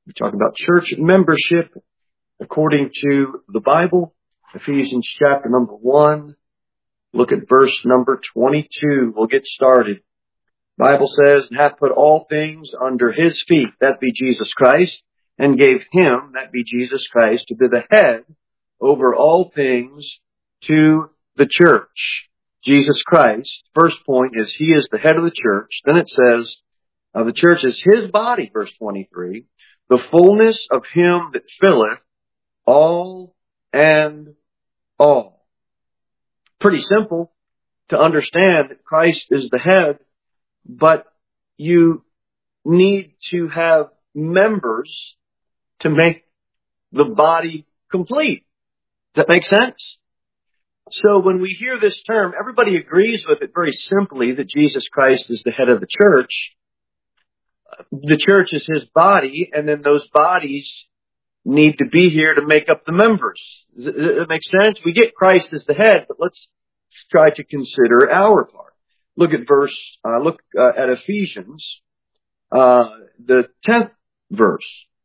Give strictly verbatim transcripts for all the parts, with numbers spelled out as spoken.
We talk about church membership according to the Bible. Ephesians chapter number one. Look at verse number twenty-two. We'll get started. Bible says, and hath put all things under his feet, that be Jesus Christ, and gave him, that be Jesus Christ, to be the head over all things to the church. Jesus Christ, first point is he is the head of the church. Then it says, uh, the church is his body, verse twenty-three, the fullness of him that filleth all and all. Pretty simple to understand that Christ is the head, but you need to have members to make the body complete. Does that make sense? So when we hear this term, everybody agrees with it very simply that Jesus Christ is the head of the church. The church is his body, and then those bodies need to be here to make up the members. Does it make sense? We get Christ as the head, but let's try to consider our part. Look at verse, uh, look uh, at Ephesians, uh, the tenth verse.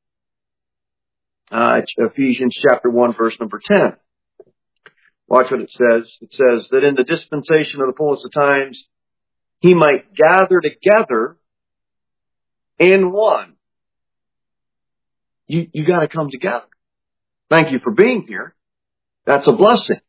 Uh, Ephesians chapter one, verse number ten. Watch what it says. It says that in the dispensation of the fullness of times, he might gather together in one. You, you gotta come together. Thank you for being here. That's a blessing.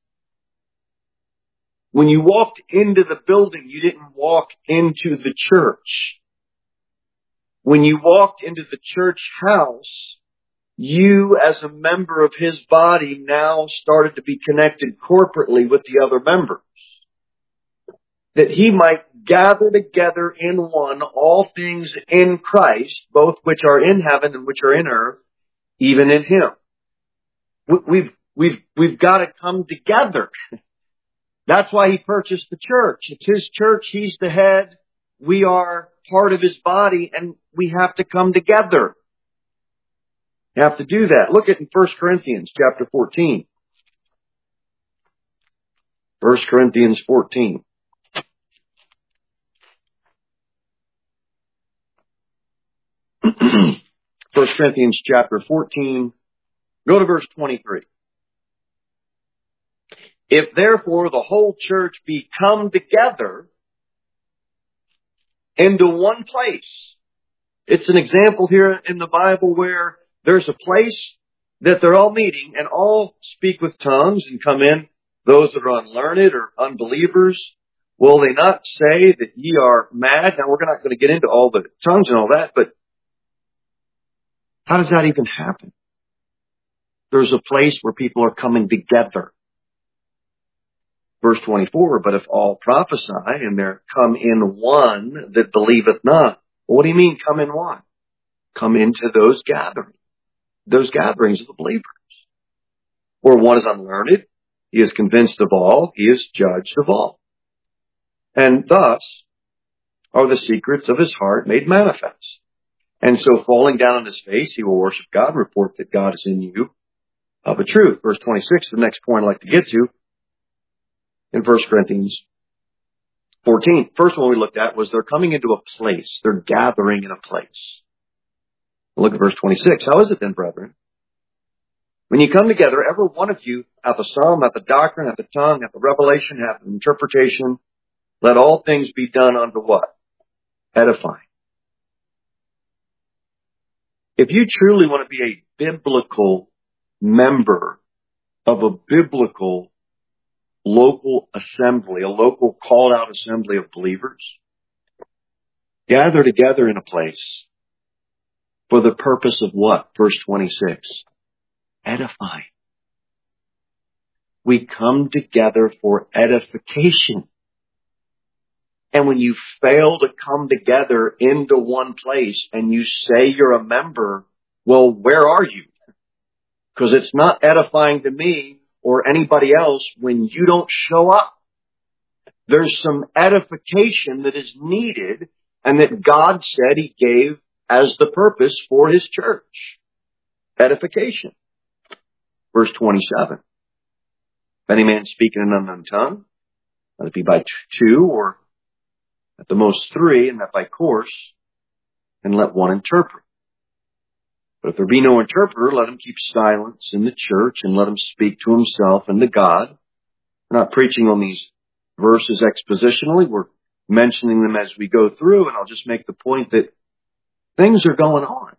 When you walked into the building, you didn't walk into the church. When you walked into the church house, you as a member of his body now started to be connected corporately with the other members. That he might gather together in one all things in Christ, both which are in heaven and which are in earth, even in him. We've, we've, we've got to come together. That's why he purchased the church. It's his church. He's the head. We are part of his body, and we have to come together. You have to do that. Look at in First Corinthians chapter fourteen. First Corinthians fourteen. First Corinthians chapter fourteen. Go to verse twenty-three. If therefore the whole church be come together into one place. It's an example here in the Bible where there's a place that they're all meeting and all speak with tongues and come in. Those that are unlearned or unbelievers, will they not say that ye are mad? Now we're not going to get into all the tongues and all that, but how does that even happen? There's a place where people are coming together. Verse twenty-four, but if all prophesy and there come in one that believeth not. Well, what do you mean come in one? Come into those gatherings. Those gatherings of the believers. Or one is unlearned. He is convinced of all. He is judged of all. And thus are the secrets of his heart made manifest. And so falling down on his face, he will worship God and report that God is in you of a truth. Verse twenty-six, the next point I'd like to get to in First Corinthians fourteen. First one we looked at was they're coming into a place. They're gathering in a place. Look at verse twenty-six. How is it then, brethren? When you come together, every one of you hath a psalm, hath a doctrine, hath a tongue, hath a revelation, hath an interpretation. Let all things be done unto what? Edifying. If you truly want to be a biblical member of a biblical local assembly, a local called out assembly of believers, gather together in a place for the purpose of what? Verse twenty-six. Edifying. We come together for edification. And when you fail to come together into one place and you say you're a member, well, where are you? Because it's not edifying to me or anybody else when you don't show up. There's some edification that is needed and that God said he gave as the purpose for his church. Edification. Verse twenty-seven. If any man speak in an unknown tongue, let it be by two or at the most three, and that by course, and let one interpret. But if there be no interpreter, let him keep silence in the church and let him speak to himself and to God. We're not preaching on these verses expositionally. We're mentioning them as we go through, and I'll just make the point that things are going on.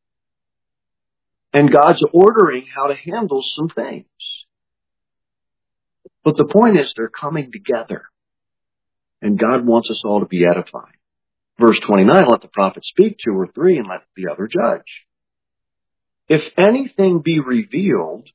And God's ordering how to handle some things. But the point is they're coming together. And God wants us all to be edified. Verse twenty-nine, let the prophet speak two or three and let the other judge. If anything be revealed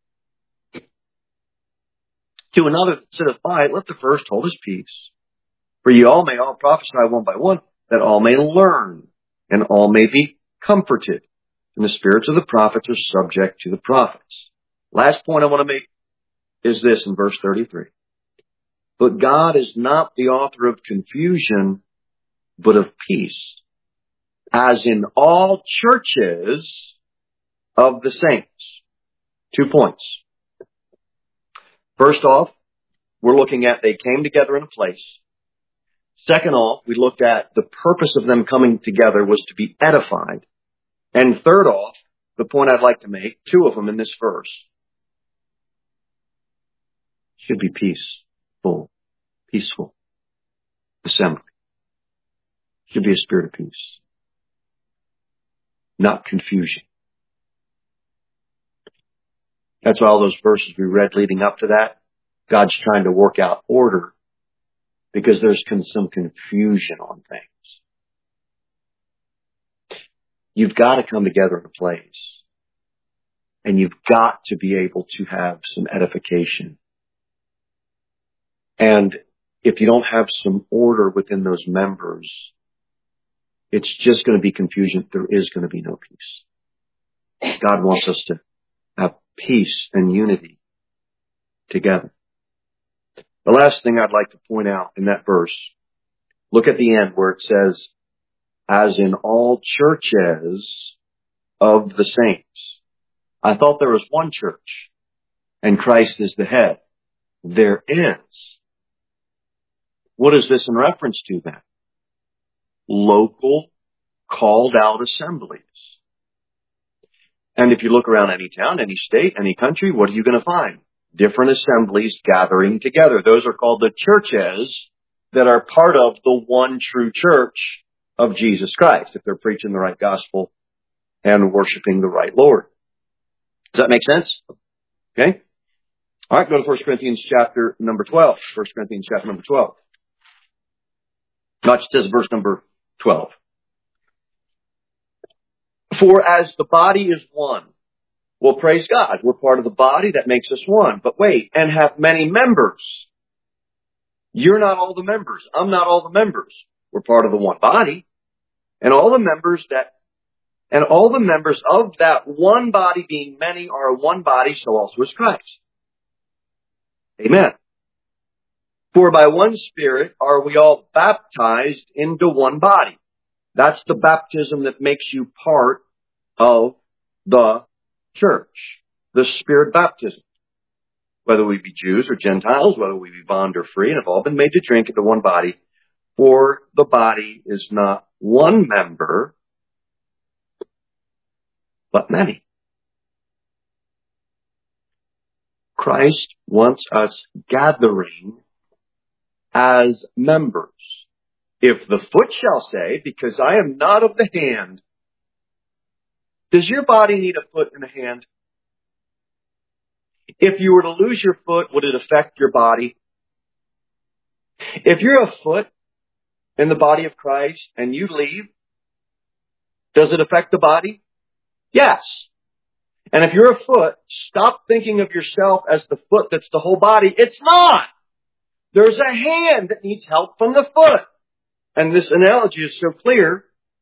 to another that sitteth by it, let the first hold his peace. For ye all may all prophesy one by one, that all may learn, and all may be comforted. And the spirits of the prophets are subject to the prophets. Last point I want to make is this in verse thirty-three. But God is not the author of confusion, but of peace, as in all churches of the saints. Two points. First off, we're looking at they came together in a place. Second off, we looked at the purpose of them coming together was to be edified. And third off, the point I'd like to make, two of them in this verse, should be peaceful, peaceful assembly. Should be a spirit of peace, not confusion. That's all those verses we read leading up to that. God's trying to work out order because there's some confusion on things. You've got to come together in a place. And you've got to be able to have some edification. And if you don't have some order within those members, it's just going to be confusion. There is going to be no peace. God wants us to have peace and unity together. The last thing I'd like to point out in that verse, look at the end where it says, as in all churches of the saints. I thought there was one church and Christ is the head. There is. What is this in reference to then? Local, called out assemblies. And if you look around any town, any state, any country, what are you going to find? Different assemblies gathering together. Those are called the churches that are part of the one true church of Jesus Christ, if they're preaching the right gospel and worshiping the right Lord. Does that make sense? Okay. All right, go to First Corinthians chapter number twelve. First Corinthians chapter number twelve. Watch this, verse number twelve. For as the body is one. Well, praise God. We're part of the body that makes us one. But wait, and have many members. You're not all the members. I'm not all the members. We're part of the one body. And all the members that, and all the members of that one body being many are one body, so also is Christ. Amen. For by one Spirit are we all baptized into one body. That's the baptism that makes you part of the church. The Spirit baptism. Whether we be Jews or Gentiles, whether we be bond or free, and have all been made to drink into one body. For the body is not one member, but many. Christ wants us gathering as members. If the foot shall say, because I am not of the hand, does your body need a foot and a hand? If you were to lose your foot, would it affect your body? If you're a foot in the body of Christ and you leave, does it affect the body? Yes. And if you're a foot, stop thinking of yourself as the foot that's the whole body. It's not. There's a hand that needs help from the foot. And this analogy is so clear.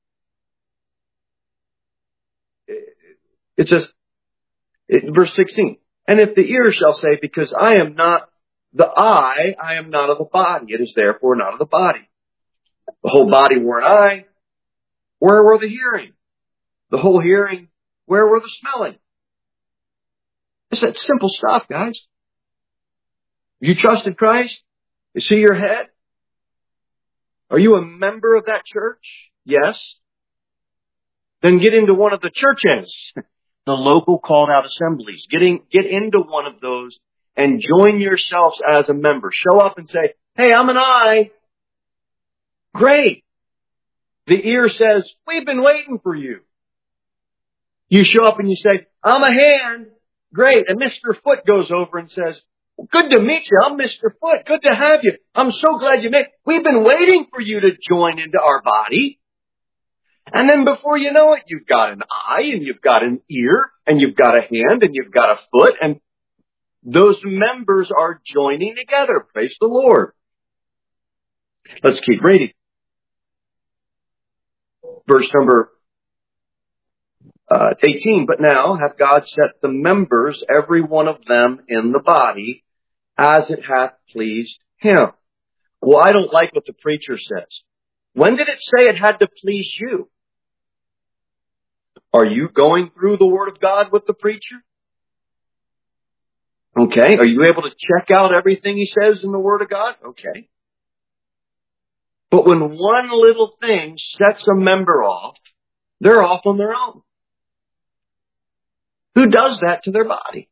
It says, it, verse sixteen, and if the ear shall say, because I am not the eye, I am not of the body. It is therefore not of the body. The whole body were an eye. Where were the hearing? The whole hearing, where were the smelling? It's that simple stuff, guys. You trusted Christ? Is He your head? Are you a member of that church? Yes. then get into one of the churches, the local called out assemblies. Getting, get into one of those and join yourselves as a member. Show up and say, hey, I'm an eye. Great. The ear says, we've been waiting for you. You show up and you say, I'm a hand. Great. And Mister Foot goes over and says, good to meet you. I'm Mister Foot. Good to have you. I'm so glad you made it. We've been waiting for you to join into our body. And then before you know it, you've got an eye and you've got an ear and you've got a hand and you've got a foot, and those members are joining together. Praise the Lord. Let's keep reading. Verse number uh, eighteen. But now hath God set the members, every one of them, in the body, as it hath pleased him. Well, I don't like what the preacher says. When did it say it had to please you? Are you going through the Word of God with the preacher? Okay. Are you able to check out everything he says in the Word of God? Okay. But when one little thing sets a member off, they're off on their own. Who does that to their body?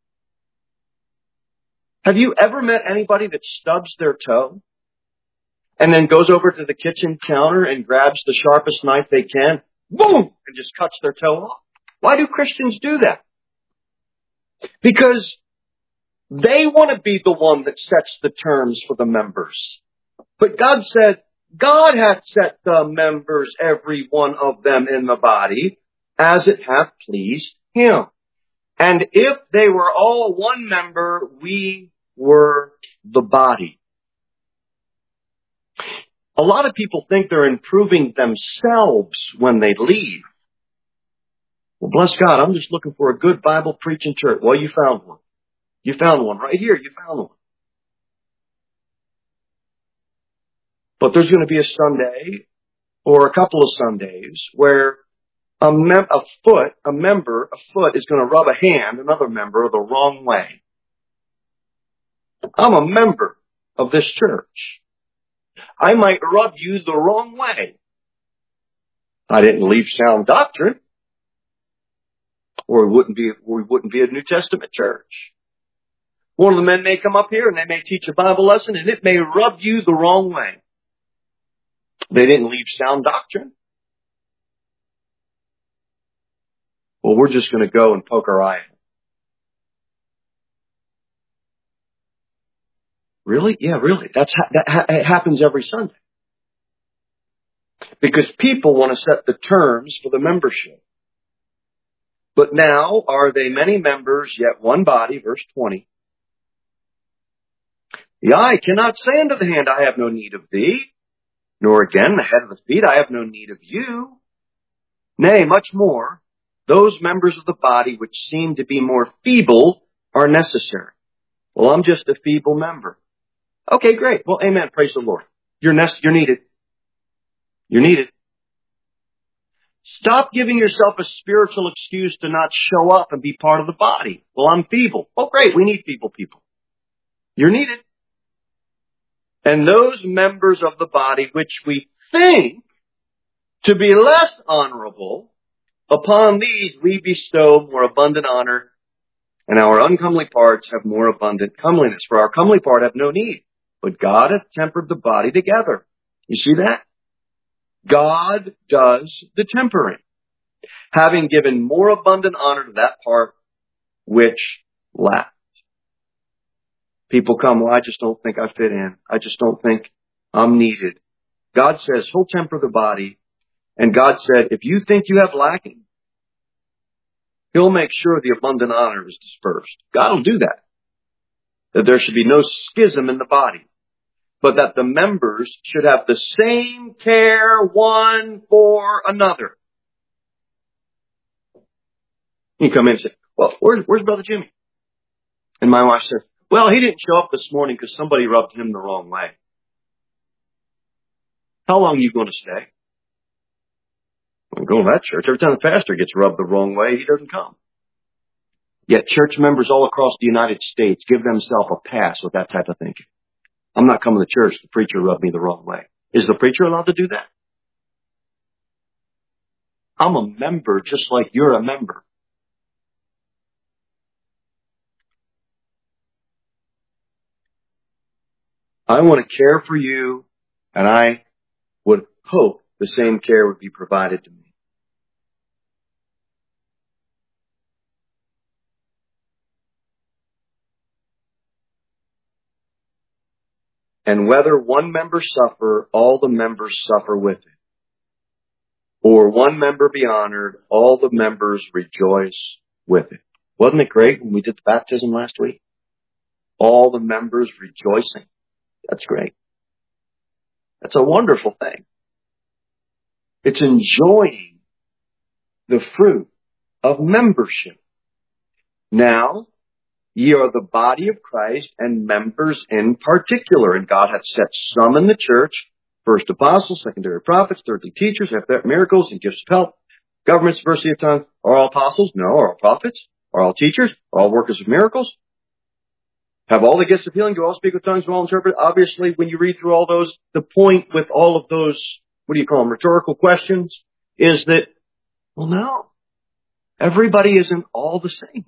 Have you ever met anybody that stubs their toe and then goes over to the kitchen counter and grabs the sharpest knife they can, boom, and just cuts their toe off? Why do Christians do that? Because they want to be the one that sets the terms for the members. But God said, God hath set the members, every one of them, in the body, as it hath pleased him. And if they were all one member, we were the body. A lot of people think they're improving themselves when they leave. Well, bless God, I'm just looking for a good Bible preaching church. Well, you found one. You found one right here. You found one. But there's going to be a Sunday or a couple of Sundays where a, mem- a foot, a member, a foot is going to rub a hand, another member, the wrong way. I'm a member of this church. I might rub you the wrong way. I didn't leave sound doctrine, or it wouldn't be, we wouldn't be a New Testament church. One of the men may come up here and they may teach a Bible lesson and it may rub you the wrong way. They didn't leave sound doctrine. Well, we're just going to go and poke our eye at it. Really? Yeah, really. That's ha- that ha- it happens every Sunday. Because people want to set the terms for the membership. But now are they many members, yet one body, verse twenty. The eye cannot say unto the hand, I have no need of thee. Nor again the head of the feet, I have no need of you. Nay, much more, those members of the body which seem to be more feeble are necessary. Well, I'm just a feeble member. Okay, great. Well, amen. Praise the Lord. You're nest- you're needed. You're needed. Stop giving yourself a spiritual excuse to not show up and be part of the body. Well, I'm feeble. Oh, great. We need feeble people. You're needed. And those members of the body which we think to be less honorable, upon these we bestow more abundant honor, and our uncomely parts have more abundant comeliness. For our comely part have no need, but God hath tempered the body together. You see that? God does the tempering, having given more abundant honor to that part which lacked. People come, well, I just don't think I fit in. I just don't think I'm needed. God says he'll temper the body. And God said, if you think you have lacking, he'll make sure the abundant honor is dispersed. God will do that. That there should be no schism in the body, but that the members should have the same care one for another. You come in and say, well, where's, where's Brother Jimmy? And my wife says, well, he didn't show up this morning because somebody rubbed him the wrong way. How long are you going to stay? I'm going to that church. Every time the pastor gets rubbed the wrong way, he doesn't come. Yet church members all across the United States give themselves a pass with that type of thinking. I'm not coming to church. The preacher rubbed me the wrong way. Is the preacher allowed to do that? I'm a member just like you're a member. I want to care for you, and I would hope the same care would be provided to me. And whether one member suffer, all the members suffer with it. Or one member be honored, all the members rejoice with it. Wasn't it great when we did the baptism last week? All the members rejoicing. That's great. That's a wonderful thing. It's enjoying the fruit of membership. Now, ye are the body of Christ and members in particular. And God hath set some in the church, first apostles, secondary prophets, thirdly teachers, after that miracles and gifts of help, governments, diversity of tongues. Are all apostles? No. Are all prophets? Are all teachers? Are all workers of miracles? Have all the gifts of healing? Do all speak with tongues? Do all interpret? Obviously, when you read through all those, the point with all of those, what do you call them, rhetorical questions, is that, well, no. Everybody isn't all the same.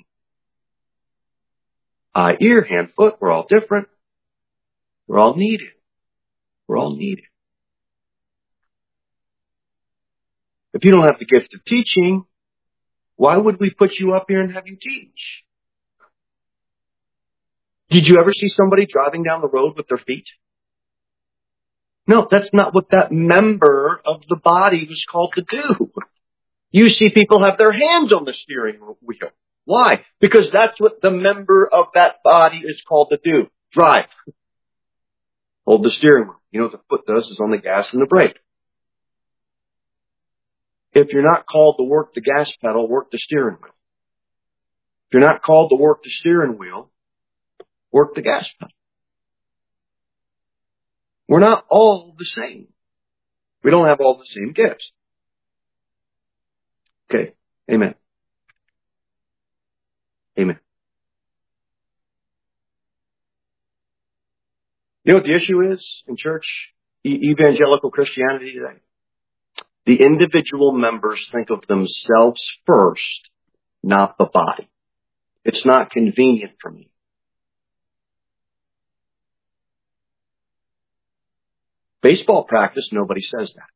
Eye, ear, hand, foot, we're all different. We're all needed. We're all needed. If you don't have the gift of teaching, why would we put you up here and have you teach? Did you ever see somebody driving down the road with their feet? No, that's not what that member of the body was called to do. You see people have their hands on the steering wheel. Why? Because that's what the member of that body is called to do. Drive. Hold the steering wheel. You know what the foot does is on the gas and the brake. If you're not called to work the gas pedal, work the steering wheel. If you're not called to work the steering wheel, work the gas pedal. We're not all the same. We don't have all the same gifts. Okay. Amen. Amen. You know what the issue is in church, e- evangelical Christianity today? The individual members think of themselves first, not the body. It's not convenient for me. Baseball practice, nobody says that.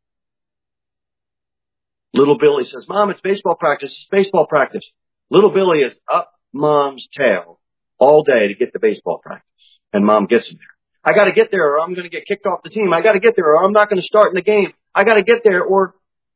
Little Billy says, Mom, it's baseball practice, it's baseball practice. Little Billy is up Mom's tail all day to get to baseball practice. And Mom gets him there. I gotta get there or I'm gonna get kicked off the team. I gotta get there or I'm not gonna start in the game. I gotta get there or...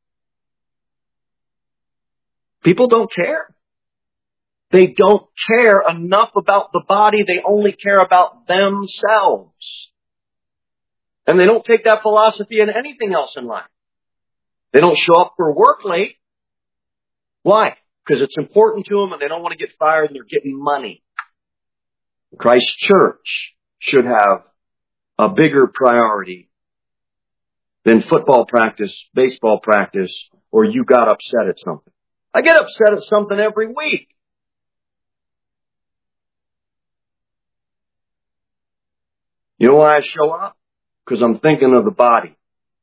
People don't care. They don't care enough about the body. They only care about themselves. And they don't take that philosophy in anything else in life. They don't show up for work late. Why? Because it's important to them and they don't want to get fired and they're getting money. Christ Church should have a bigger priority than football practice, baseball practice, or you got upset at something. I get upset at something every week. You know why I show up? Because I'm thinking of the body.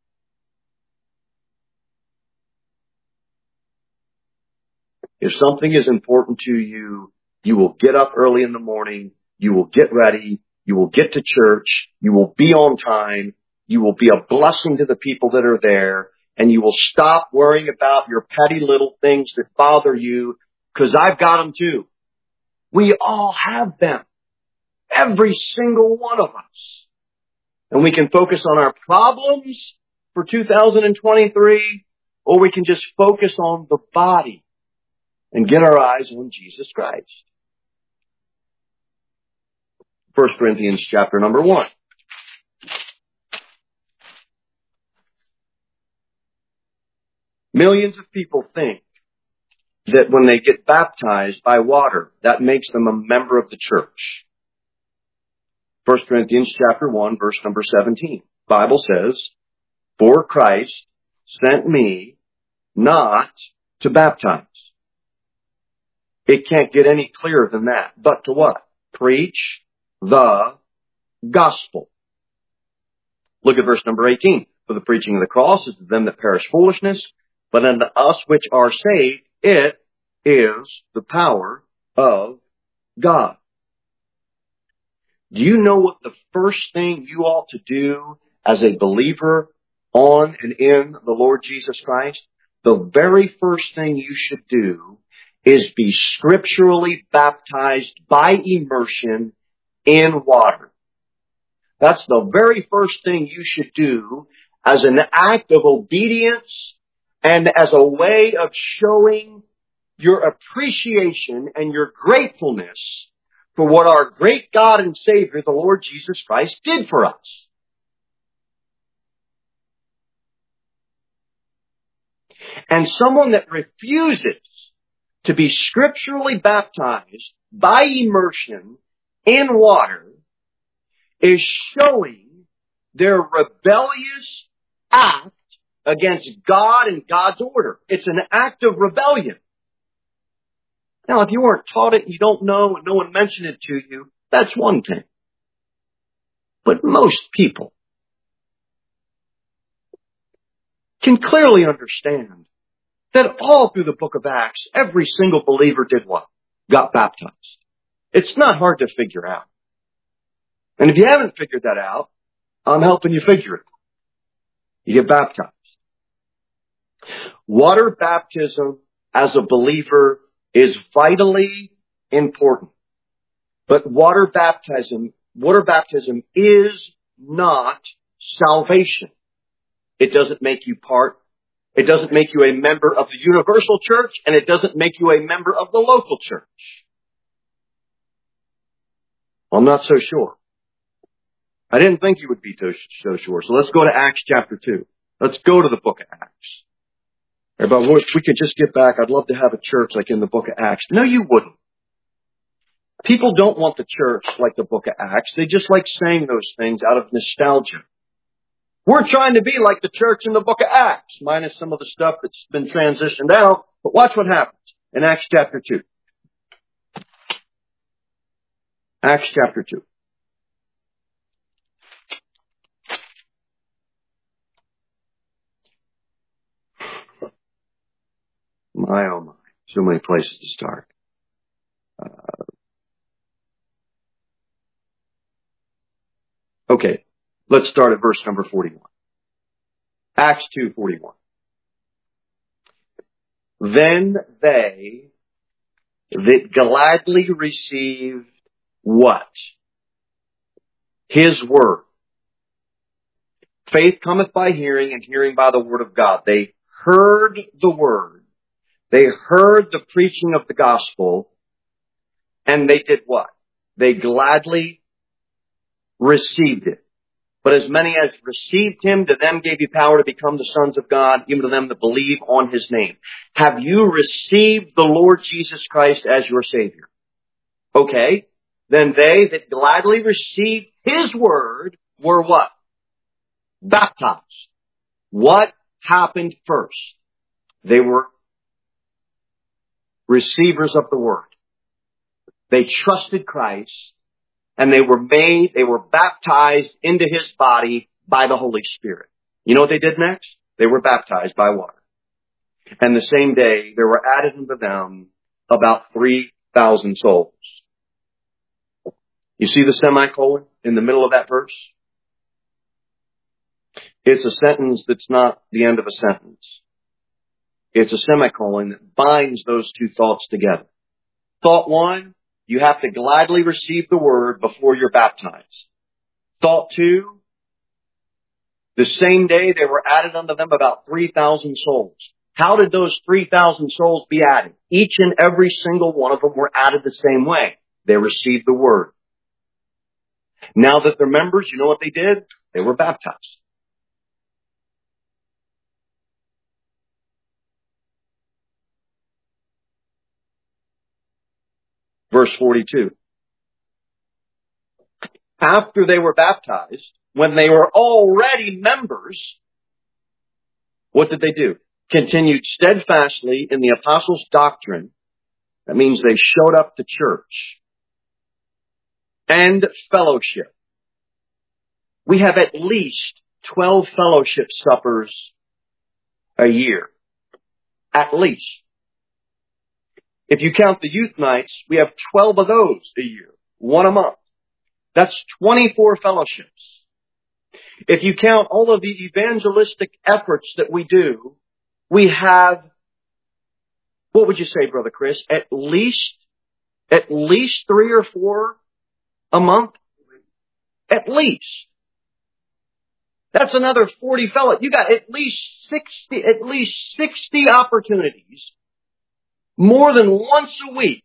If something is important to you, you will get up early in the morning, you will get ready, you will get to church, you will be on time, you will be a blessing to the people that are there, and you will stop worrying about your petty little things that bother you, because I've got them too. We all have them. Every single one of us. And we can focus on our problems for two thousand twenty-three, or we can just focus on the body and get our eyes on Jesus Christ. First Corinthians chapter number one. Millions of people think that when they get baptized by water, that makes them a member of the church. First Corinthians chapter one, verse number seventeen. The Bible says, for Christ sent me not to baptize. It can't get any clearer than that. But to what? Preach the gospel. Look at verse number eighteen. For the preaching of the cross is to them that perish foolishness, but unto us which are saved, it is the power of God. Do you know what the first thing you ought to do as a believer on and in the Lord Jesus Christ? The very first thing you should do is be scripturally baptized by immersion in water. That's the very first thing you should do as an act of obedience and as a way of showing your appreciation and your gratefulness for what our great God and Savior, the Lord Jesus Christ, did for us. And someone that refuses to be scripturally baptized by immersion in water is showing their rebellious act against God and God's order. It's an act of rebellion. Now, if you weren't taught it and you don't know and no one mentioned it to you, that's one thing. But most people can clearly understand that all through the book of Acts, every single believer did what? Got baptized. It's not hard to figure out. And if you haven't figured that out, I'm helping you figure it. You get baptized. Water baptism as a believer is vitally important. But water baptism, water baptism is not salvation. It doesn't make you part. It doesn't make you a member of the universal church, and it doesn't make you a member of the local church. Well, I'm not so sure. I didn't think you would be so sure. So let's go to Acts chapter two. Let's go to the book of Acts. Everybody, if we could just get back, I'd love to have a church like in the book of Acts. No, you wouldn't. People don't want the church like the book of Acts. They just like saying those things out of nostalgia. We're trying to be like the church in the book of Acts, minus some of the stuff that's been transitioned out. But watch what happens in Acts chapter two. Acts chapter two. My, oh my. So many places to start. Uh, okay. Let's start at verse number forty-one. Acts two forty-one. Then they that gladly received what? His word. Faith cometh by hearing, and hearing by the word of God. They heard the word. They heard the preaching of the gospel, and they did what? They gladly received it. But as many as received him, to them gave he power to become the sons of God, even to them that believe on his name. Have you received the Lord Jesus Christ as your Savior? Okay. Then they that gladly received his word were what? Baptized. What happened first? They were receivers of the word. They trusted Christ, and they were made, they were baptized into his body by the Holy Spirit. You know what they did next? They were baptized by water. And the same day, there were added unto them about three thousand souls. You see the semicolon in the middle of that verse? It's a sentence that's not the end of a sentence. It's a semicolon that binds those two thoughts together. Thought one, you have to gladly receive the word before you're baptized. Thought two, the same day there were added unto them about three thousand souls. How did those three thousand souls be added? Each and every single one of them were added the same way. They received the word. Now that they're members, you know what they did? They were baptized. Verse forty-two. After they were baptized, when they were already members, what did they do? Continued steadfastly in the apostles' doctrine. That means they showed up to church. And fellowship. We have at least twelve fellowship suppers a year. At least. If you count the youth nights, we have twelve of those a year. One a month. That's twenty-four fellowships. If you count all of the evangelistic efforts that we do, we have, what would you say, Brother Chris? At least, at least three or four a month? At least. That's another forty fellows. You got at least sixty, at least sixty opportunities, more than once a week.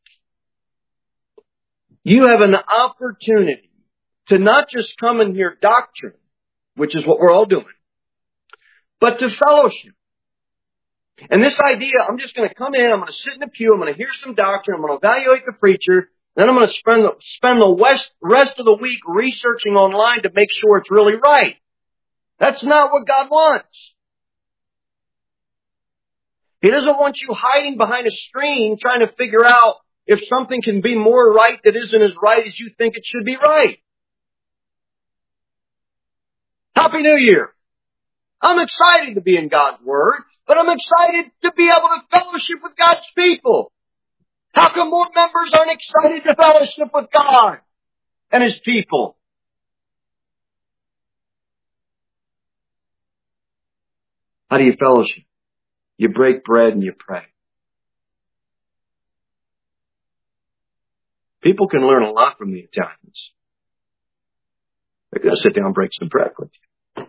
You have an opportunity to not just come and hear doctrine, which is what we're all doing, but to fellowship. And this idea, I'm just going to come in, I'm going to sit in the pew, I'm going to hear some doctrine, I'm going to evaluate the preacher, then I'm going to spend the, spend the west, rest of the week researching online to make sure it's really right. That's not what God wants. He doesn't want you hiding behind a screen trying to figure out if something can be more right that isn't as right as you think it should be right. Happy New Year. I'm excited to be in God's Word, but I'm excited to be able to fellowship with God's people. How come more members aren't excited to fellowship with God and His people? How do you fellowship? You break bread and you pray. People can learn a lot from the Italians. They're going to sit down and break some bread with you.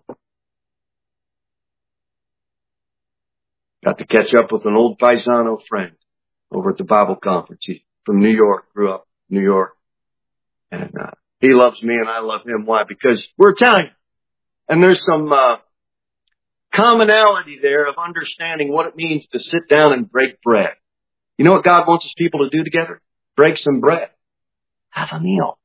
Got to catch up with an old paisano friend over at the Bible conference. He's from New York, grew up in New York. And uh, he loves me and I love him. Why? Because we're Italian. And there's some uh, commonality there of understanding what it means to sit down and break bread. You know what God wants His people to do together? Break some bread. Have a meal.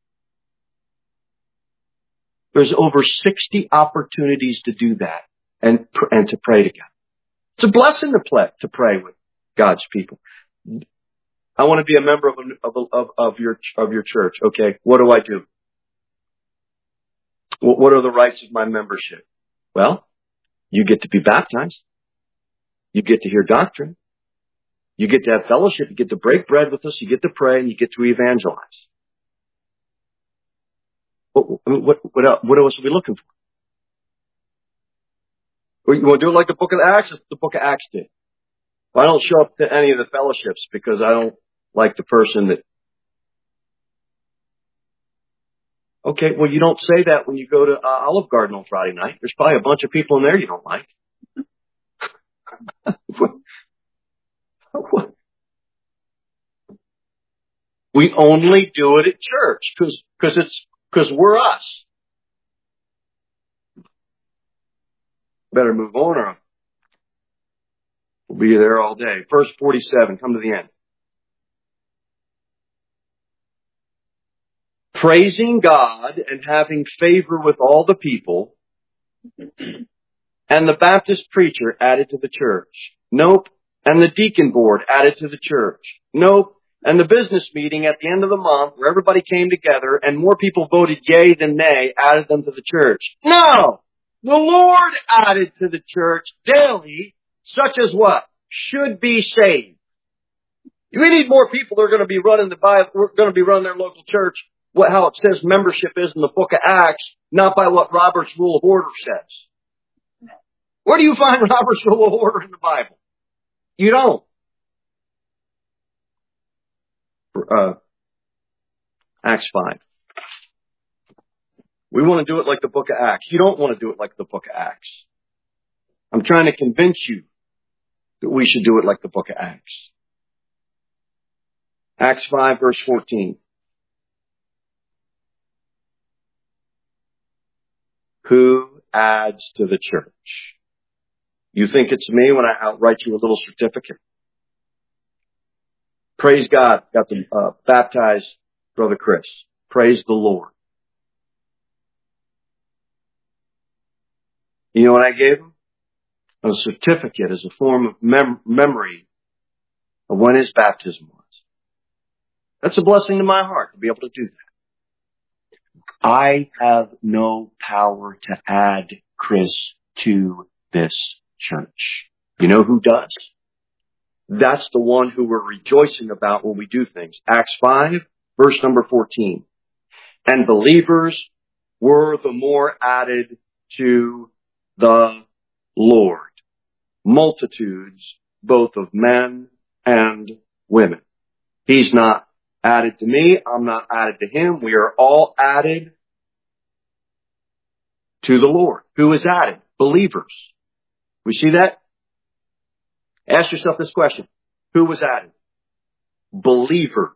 There's over sixty opportunities to do that and and to pray together. It's a blessing to play, to pray with God's people. I want to be a member of, of, of, of your of your church. Okay, what do I do? What are the rights of my membership? Well, you get to be baptized. You get to hear doctrine. You get to have fellowship. You get to break bread with us. You get to pray, and you get to evangelize. What, what, what, else, what else are we looking for? You want to do it like the book of Acts? That's what the book of Acts did. Well, I don't show up to any of the fellowships because I don't like the person that... Okay, well, you don't say that when you go to uh, Olive Garden on Friday night. There's probably a bunch of people in there you don't like. We only do it at church because because it's because we're us. Better move on or we'll be there all day. Verse forty-seven, come to the end. Praising God and having favor with all the people, and the Baptist preacher added to the church. Nope. And the deacon board added to the church. Nope. And the business meeting at the end of the month where everybody came together and more people voted yea than nay added them to the church. No! The Lord added to the church daily, such as what? Should be saved. We need more people that are going to be running the Bible, we're going to be running their local church, what, how it says membership is in the book of Acts, not by what Robert's Rule of Order says. Where do you find Robert's Rule of Order in the Bible? You don't. Uh, Acts five. We want to do it like the book of Acts. You don't want to do it like the book of Acts. I'm trying to convince you that we should do it like the book of Acts. Acts five, verse fourteen. Who adds to the church? You think it's me when I write you a little certificate? Praise God. Got to uh, baptize Brother Chris. Praise the Lord. You know what I gave him? A certificate as a form of mem- memory of when his baptism was. That's a blessing to my heart to be able to do that. I have no power to add Chris to this church. You know who does? That's the one who we're rejoicing about when we do things. Acts five, verse number fourteen. And believers were the more added to the Lord. Multitudes, both of men and women. He's not added to me. I'm not added to him. We are all added to the Lord. Who is added? Believers. We see that? Ask yourself this question. Who was added? Believers.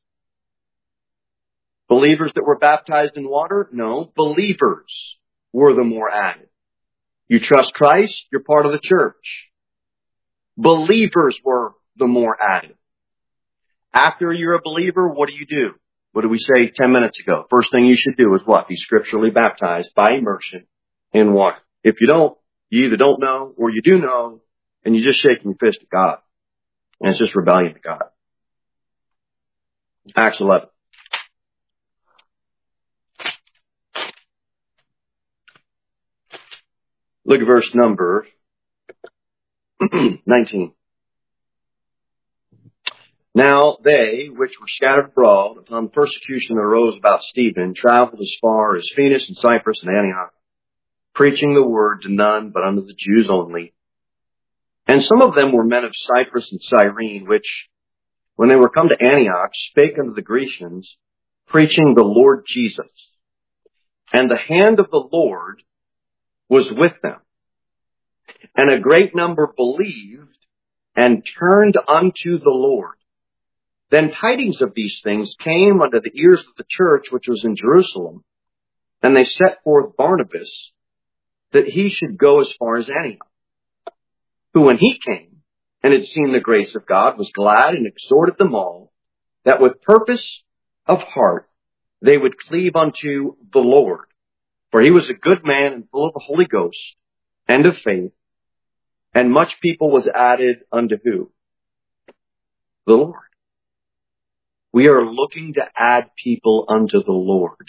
Believers that were baptized in water? No. Believers were the more added. You trust Christ, you're part of the church. Believers were the more added. After you're a believer, what do you do? What did we say ten minutes ago? First thing you should do is what? Be scripturally baptized by immersion in water. If you don't, you either don't know or you do know, and you're just shaking your fist at God. And it's just rebellion to God. Acts eleven. Look at verse number nineteen. Now they, which were scattered abroad upon persecution that arose about Stephen, traveled as far as Phoenix and Cyprus and Antioch, preaching the word to none but unto the Jews only. And some of them were men of Cyprus and Cyrene, which, when they were come to Antioch, spake unto the Grecians, preaching the Lord Jesus. And the hand of the Lord was with them. And a great number believed and turned unto the Lord. Then tidings of these things came unto the ears of the church which was in Jerusalem. And they set forth Barnabas that he should go as far as Antioch. Who when he came and had seen the grace of God was glad and exhorted them all that with purpose of heart they would cleave unto the Lord. For he was a good man and full of the Holy Ghost and of faith. And much people was added unto who? The Lord. We are looking to add people unto the Lord.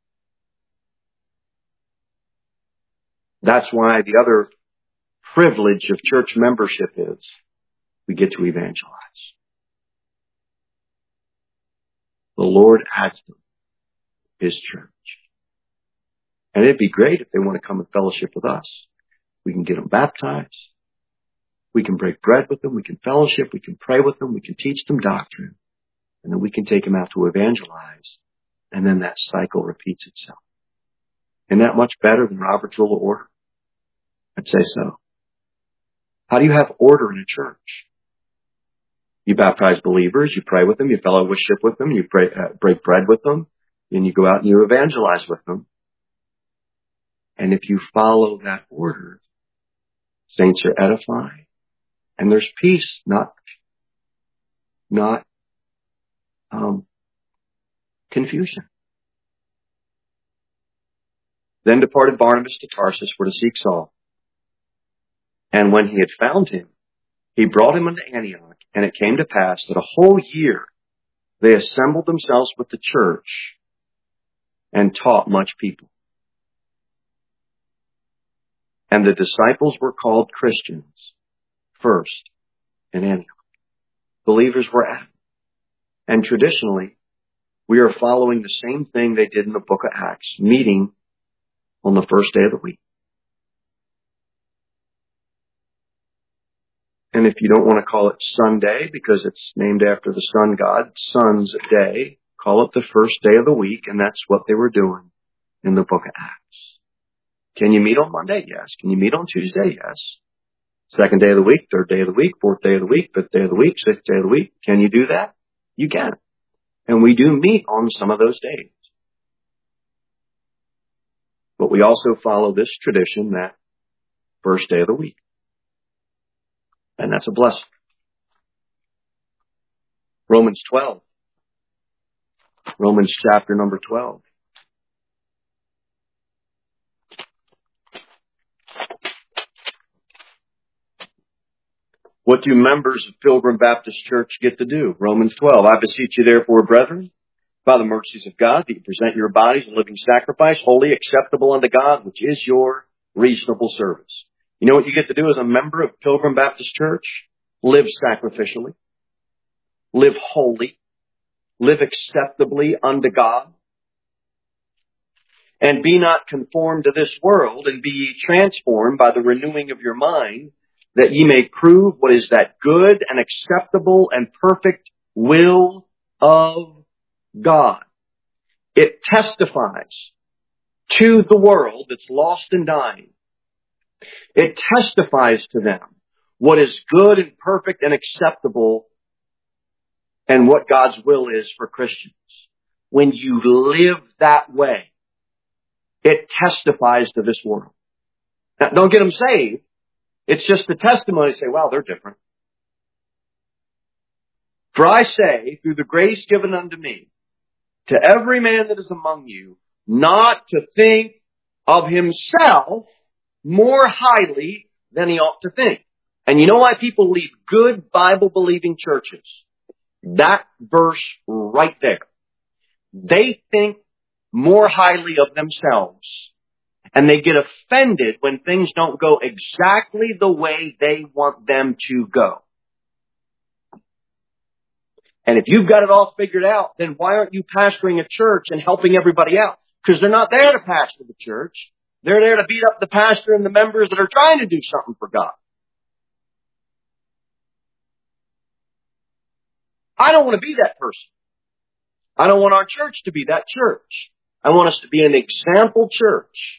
That's why the other privilege of church membership is we get to evangelize. The Lord adds them to His church. And it'd be great if they want to come and fellowship with us. We can get them baptized. We can break bread with them. We can fellowship. We can pray with them. We can teach them doctrine. And then we can take them out to evangelize. And then that cycle repeats itself. Isn't that much better than Robert's Rule of Order? I'd say so. How do you have order in a church? You baptize believers. You pray with them. You fellowship with them. You pray, uh, break bread with them. And you go out and you evangelize with them. And if you follow that order, saints are edified. And there's peace, not, not, um, confusion. Then departed Barnabas to Tarsus for to seek Saul. And when he had found him, he brought him unto Antioch. And it came to pass that a whole year they assembled themselves with the church and taught much people. And the disciples were called Christians first in Antioch. Believers were added. And traditionally, we are following the same thing they did in the book of Acts, meeting on the first day of the week. And if you don't want to call it Sunday because it's named after the sun god, Sun's Day, call it the first day of the week, and that's what they were doing in the book of Acts. Can you meet on Monday? Yes. Can you meet on Tuesday? Yes. Second day of the week, third day of the week, fourth day of the week, fifth day of the week, sixth day of the week. Can you do that? You can. And we do meet on some of those days. But we also follow this tradition, that first day of the week. And that's a blessing. Romans twelve. Romans chapter number twelve. What do members of Pilgrim Baptist Church get to do? Romans twelve. I beseech you therefore, brethren, by the mercies of God, that you present your bodies a living sacrifice, holy, acceptable unto God, which is your reasonable service. You know what you get to do as a member of Pilgrim Baptist Church? live sacrificially, live holy, live acceptably unto God, and be not conformed to this world, and be ye transformed by the renewing of your mind, that ye may prove what is that good and acceptable and perfect will of God. It testifies to the world that's lost and dying. It testifies to them what is good and perfect and acceptable and what God's will is for Christians. When you live that way, it testifies to this world. Now, don't get them saved. It's just the testimony to say, wow, they're different. For I say, through the grace given unto me, to every man that is among you, not to think of himself more highly than he ought to think. And you know why people leave good Bible-believing churches? That verse right there. They think more highly of themselves, and they get offended when things don't go exactly the way they want them to go. And if you've got it all figured out, then why aren't you pastoring a church and helping everybody out? Because they're not there to pastor the church. They're there to beat up the pastor and the members that are trying to do something for God. I don't want to be that person. I don't want our church to be that church. I want us to be an example church.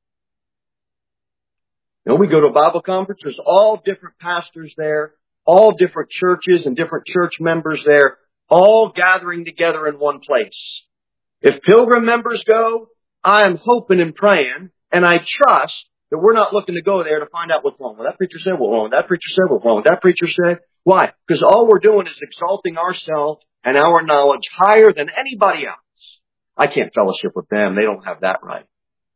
You know, we go to a Bible conference, there's all different pastors there, all different churches and different church members there, all gathering together in one place. If Pilgrim members go, I am hoping and praying, and I trust that we're not looking to go there to find out what's wrong with that preacher said, what's wrong with that preacher said, what's wrong with that preacher said. Why? Because all we're doing is exalting ourselves and our knowledge higher than anybody else. I can't fellowship with them. They don't have that right.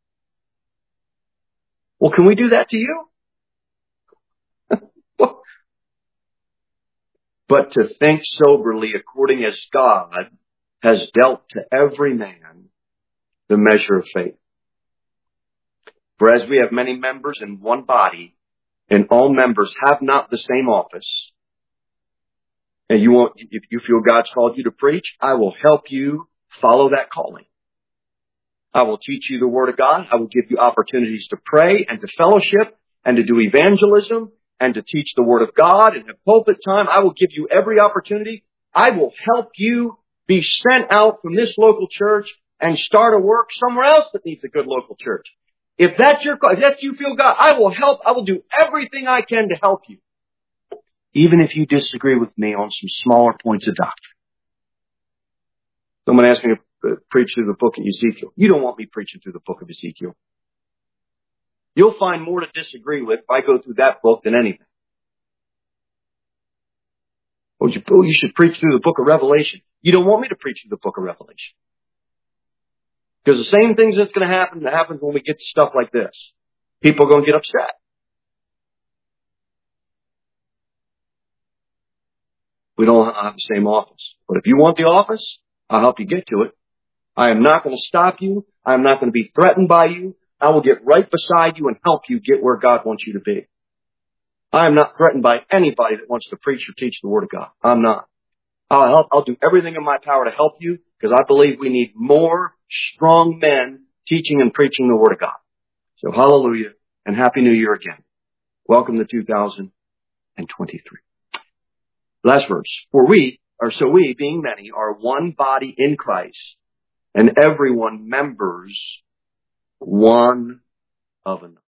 Well, can we do that to you? But to think soberly according as God has dealt to every man the measure of faith. For as we have many members in one body, and all members have not the same office, and you want, if you feel God's called you to preach, I will help you follow that calling. I will teach you the Word of God. I will give you opportunities to pray and to fellowship and to do evangelism and to teach the Word of God and have pulpit time. I will give you every opportunity. I will help you be sent out from this local church and start a work somewhere else that needs a good local church. If that's your call, if that's you feel God, I will help. I will do everything I can to help you. Even if you disagree with me on some smaller points of doctrine. Someone asked me to preach through the book of Ezekiel. You don't want me preaching through the book of Ezekiel. You'll find more to disagree with if I go through that book than anything. Oh, you, oh, you should preach through the book of Revelation. You don't want me to preach through the book of Revelation. Because the same things that's going to happen that happens when we get to stuff like this. People are going to get upset. We don't have the same office. But if you want the office, I'll help you get to it. I am not going to stop you. I am not going to be threatened by you. I will get right beside you and help you get where God wants you to be. I am not threatened by anybody that wants to preach or teach the Word of God. I'm not. I'll help. I'll do everything in my power to help you because I believe we need more strong men teaching and preaching the Word of God. So hallelujah and Happy New Year again. Welcome to two thousand twenty-three. Last verse. For we, or so we, being many, are one body in Christ, and everyone members one of another.